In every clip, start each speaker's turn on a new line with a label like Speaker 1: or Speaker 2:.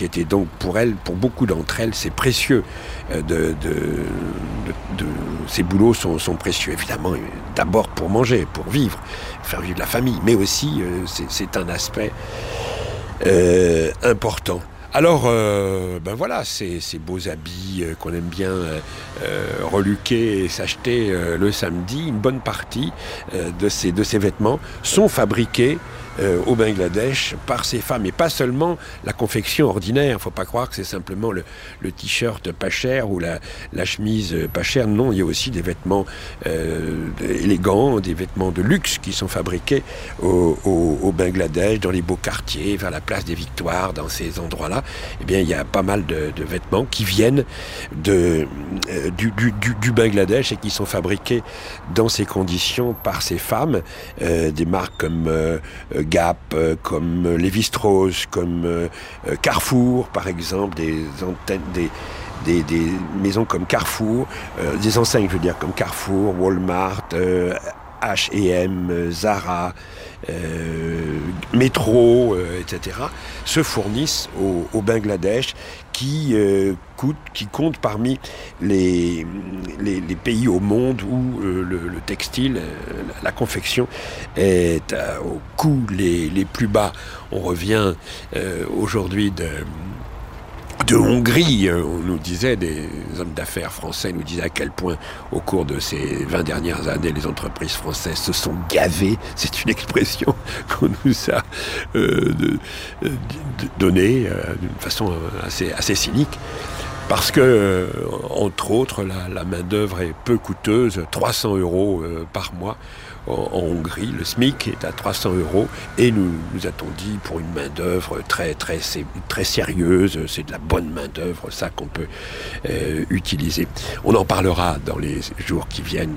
Speaker 1: société. Donc pour beaucoup d'entre elles, c'est précieux. Ces boulots sont précieux, évidemment, d'abord pour manger, pour vivre, faire vivre la famille, mais aussi c'est un aspect important. Alors, voilà, ces beaux habits qu'on aime bien reluquer et s'acheter le samedi, une bonne partie de ces vêtements sont fabriqués au Bangladesh par ces femmes. Et pas seulement la confection ordinaire. Il ne faut pas croire que c'est simplement le t-shirt pas cher ou la chemise pas chère. Non, il y a aussi des vêtements élégants, des vêtements de luxe qui sont fabriqués au Bangladesh, dans les beaux quartiers, vers la place des Victoires, dans ces endroits-là. Eh bien, il y a pas mal de vêtements qui viennent du Bangladesh et qui sont fabriqués dans ces conditions par ces femmes. Des marques comme Gap, comme Lévi-Strauss, comme Carrefour, par exemple, des maisons comme Carrefour, des enseignes, je veux dire, comme Carrefour, Walmart, H&M, Zara, Métro, etc., se fournissent au Bangladesh, qui compte parmi les pays au monde où le textile, la confection est aux coûts les plus bas. On revient aujourd'hui de Hongrie. On nous disait, des hommes d'affaires français nous disaient à quel point au cours de ces 20 dernières années les entreprises françaises se sont gavées. C'est une expression qu'on nous a donnée d'une façon assez cynique. Parce que, entre autres, la main-d'œuvre est peu coûteuse, 300 € par mois. En Hongrie, le SMIC est à 300 € et nous a-t-on dit pour une main-d'œuvre très sérieuse, c'est de la bonne main-d'œuvre, ça qu'on peut utiliser. On en parlera dans les jours qui viennent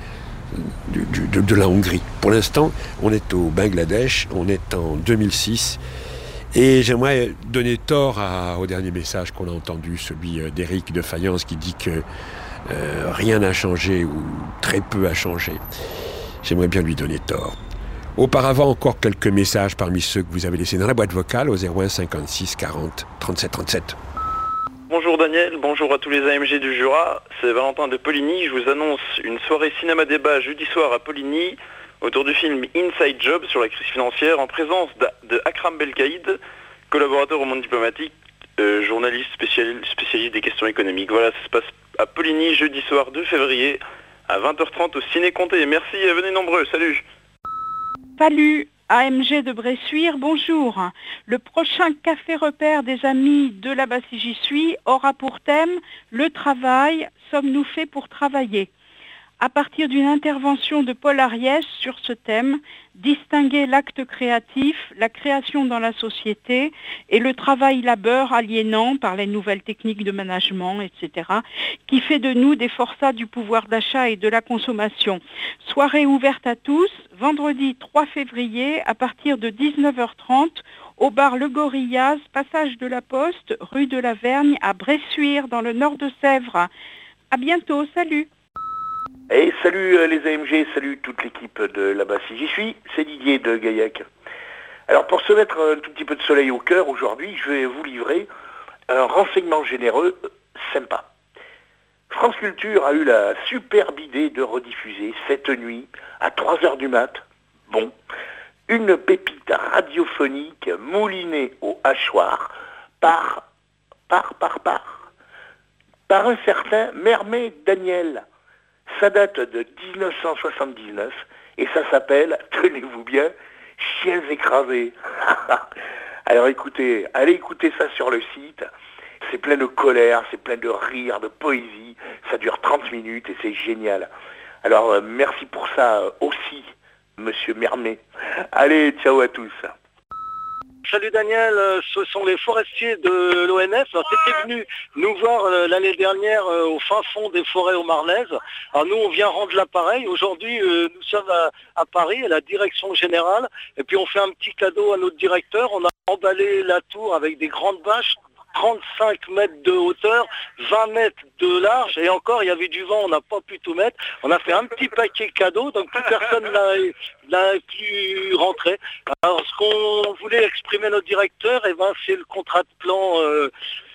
Speaker 1: de la Hongrie. Pour l'instant, on est au Bangladesh, on est en 2006. Et j'aimerais donner tort au dernier message qu'on a entendu, celui d'Éric de Fayence, qui dit que rien n'a changé ou très peu a changé. J'aimerais bien lui donner tort. Auparavant, encore quelques messages parmi ceux que vous avez laissés dans la boîte vocale au 01 56 40 37 37.
Speaker 2: Bonjour Daniel, bonjour à tous les AMG du Jura, c'est Valentin de Poligny. Je vous annonce une soirée cinéma-débat jeudi soir à Poligny autour du film Inside Job sur la crise financière en présence de Akram Belkaïd, collaborateur au Monde diplomatique, journaliste spécialiste des questions économiques. Voilà, ça se passe à Poligny jeudi soir 2 février à 20h30 au Ciné Comté. Merci et venez nombreux, salut.
Speaker 3: Salut, AMG de Bressuire, bonjour. Le prochain café repère des amis de là-bas si j'y suis aura pour thème « Le travail, sommes-nous faits pour travailler ?» À partir d'une intervention de Paul Ariès sur ce thème, distinguer l'acte créatif, la création dans la société et le travail-labeur aliénant par les nouvelles techniques de management, etc., qui fait de nous des forçats du pouvoir d'achat et de la consommation. Soirée ouverte à tous, vendredi 3 février à partir de 19h30 au bar Le Gorillaz, passage de la Poste, rue de la Vergne à Bressuire dans le nord de Sèvres. À bientôt, salut.
Speaker 4: Et salut les AMG, salut toute l'équipe de là-bas si j'y suis, c'est Didier de Gaillac. Alors pour se mettre un tout petit peu de soleil au cœur aujourd'hui, je vais vous livrer un renseignement généreux sympa. France Culture a eu la superbe idée de rediffuser cette nuit à 3h du mat, une pépite radiophonique moulinée au hachoir par un certain Mermet Daniel. Ça date de 1979 et ça s'appelle, tenez-vous bien, Chiens écrasés. Alors écoutez, allez écouter ça sur le site. C'est plein de colère, c'est plein de rire, de poésie. Ça dure 30 minutes et c'est génial. Alors merci pour ça aussi, monsieur Mermet. Allez, ciao à tous.
Speaker 5: Salut Daniel, ce sont les forestiers de l'ONF. C'était venu nous voir l'année dernière au fin fond des forêts haut-marnaises. Alors nous, on vient rendre l'appareil. Aujourd'hui, nous sommes à Paris, à la direction générale. Et puis on fait un petit cadeau à notre directeur. On a emballé la tour avec des grandes bâches 35 mètres de hauteur, 20 mètres de large, et encore il y avait du vent, on n'a pas pu tout mettre. On a fait un petit paquet cadeau, donc plus personne n'a pu rentrer. Alors ce qu'on voulait exprimer notre directeur, c'est le contrat de plan